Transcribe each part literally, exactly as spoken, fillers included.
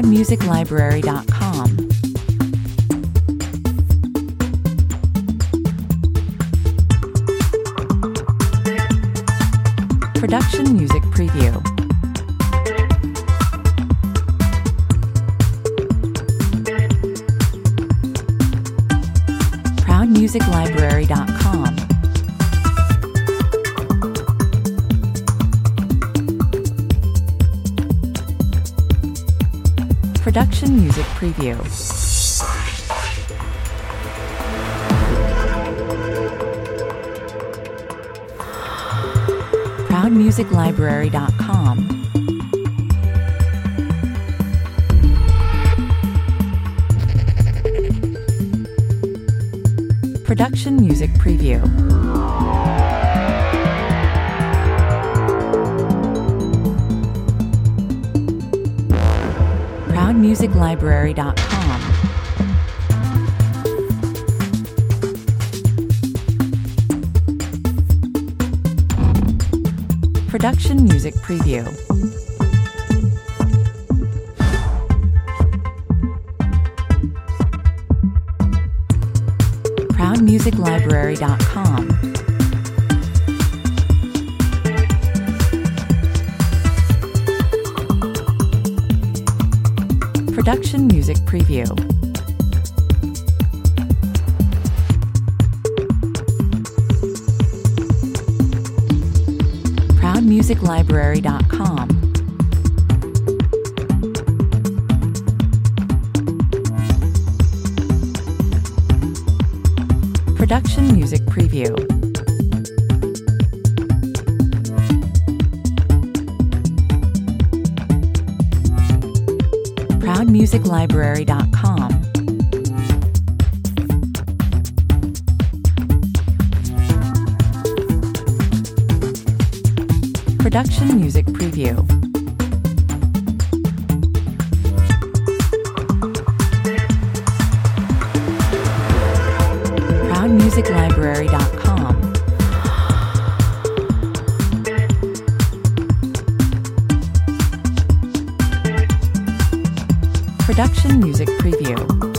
proud music library dot com. Production Music Preview. proud music library dot com. Production Music Preview. proud music library dot com. Production Music Preview. proud music library dot com. Production Music Preview. proud music library dot com. Production Music Preview. proud music library dot com. Production Music Preview. proud music library dot com. Production Music Preview. proud music library dot com. Production Music Preview.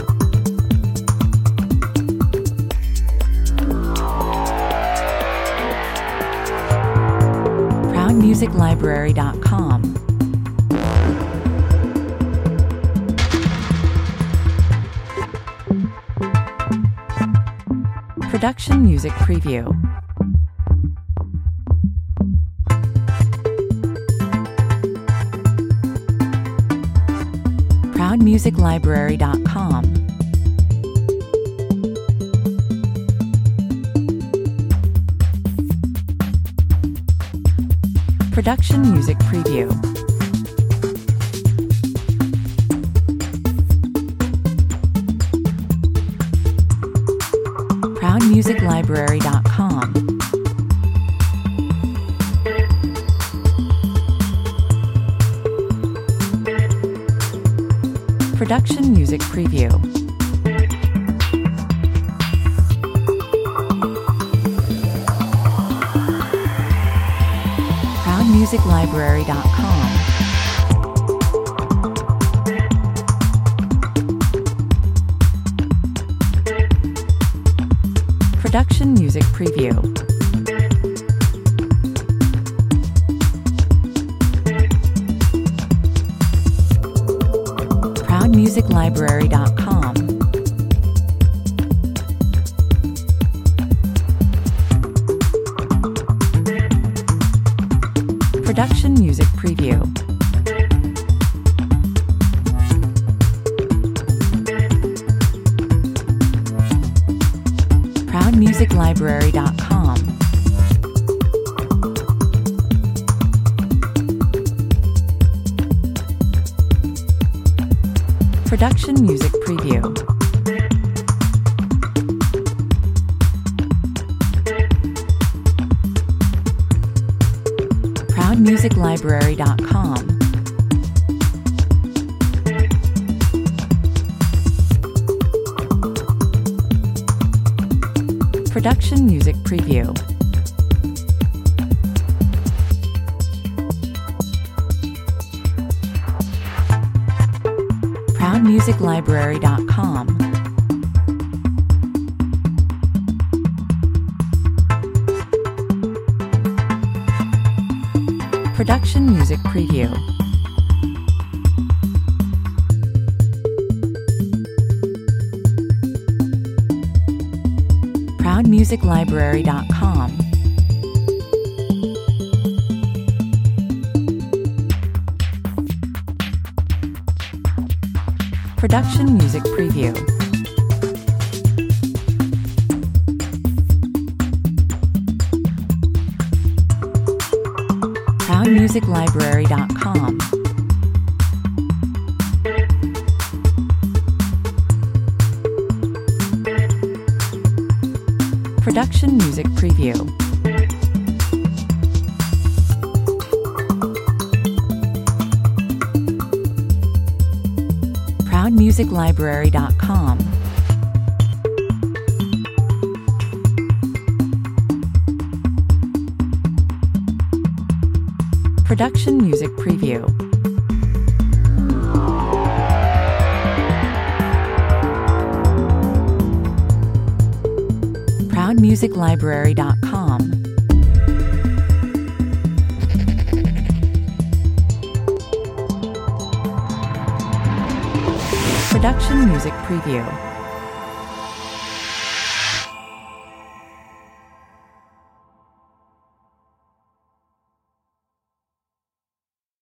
proud music library dot com. Production Music Preview. proud music library dot com. Production Music Preview. proud music library dot com. Production Music Preview. proud music library dot com. Production Music Preview. proud music library dot com. Production Music Preview. proud music library dot com. Production Music Preview. proud music library dot com. Production Music Preview. music library dot com. Production Music Preview. proud music library dot com. Production Music Preview. proud music library dot com. Production Music Preview. proud music library dot com. Production Music Preview. proud music library dot com. Production Music Preview.